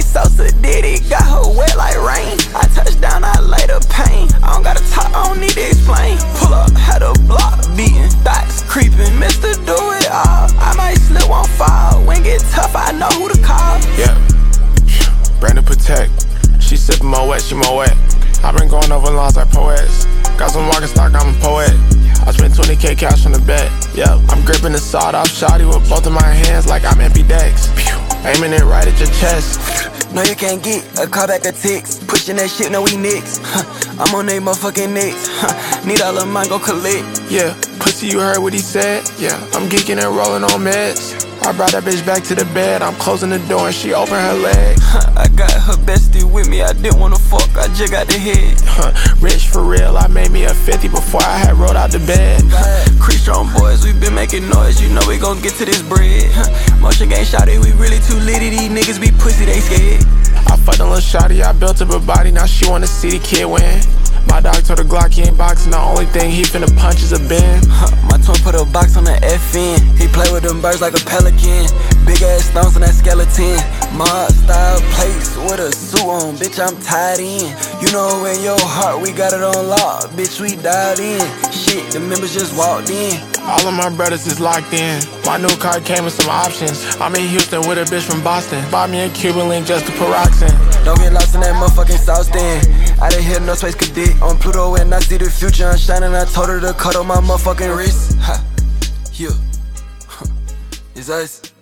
Sosa did it, got her wet like rain. I touched down, I lay the pain. I don't gotta talk, I don't need to explain. Pull up, had a block beating, thoughts creeping, Mr. Do It All. I might slip, won't fall. When get tough, I know who to call. Yeah, Brandon Protect. She sippin' more wet, she more wet. I been going over laws like poets. Got some walking stock, I'm a poet. I spent 20K cash on the bet. Yeah, I'm gripping the sawed off shotty with both of my hands like I'm ambidex. Aiming it right at your chest. No, you can't get a call back a text. Pushing that shit, no, we nicks. I'm on they motherfucking nicks. Need all of mine, go collect. Yeah, pussy, you heard what he said? Yeah, I'm geeking and rolling on meds. I brought that bitch back to the bed. I'm closing the door and she opened her leg. I got her bestie with me, I didn't wanna fuck, I just got the head. Rich for real, I made me a 50 before I had rolled out the bed. Creek Strong boys, we been making noise, you know we gon' get to this bread. Motion gang shouted, we really too litty, these niggas be pussy, they scared. I fucked a little shawty, I built up a body, now she wanna see the kid win. My dog told the Glock he ain't boxing, the only thing he finna punch is a bin. My twin put a box on the FN, he play with them birds like a pelican. Big ass stones on that skeleton. Mob style plates with a suit on, bitch, I'm tied in. You know in your heart we got it on lock, bitch, we dialed in. Shit, the members just walked in. All of my brothers is locked in. My new car came with some options. I'm in Houston with a bitch from Boston. Bought me a Cuban link just to Paroxyn. Don't get lost in that motherfucking South Stand. I done hit no space cadet on Pluto and I see the future. I'm shining, I told her to cut on my motherfucking wrist. Ha, yeah, it's us.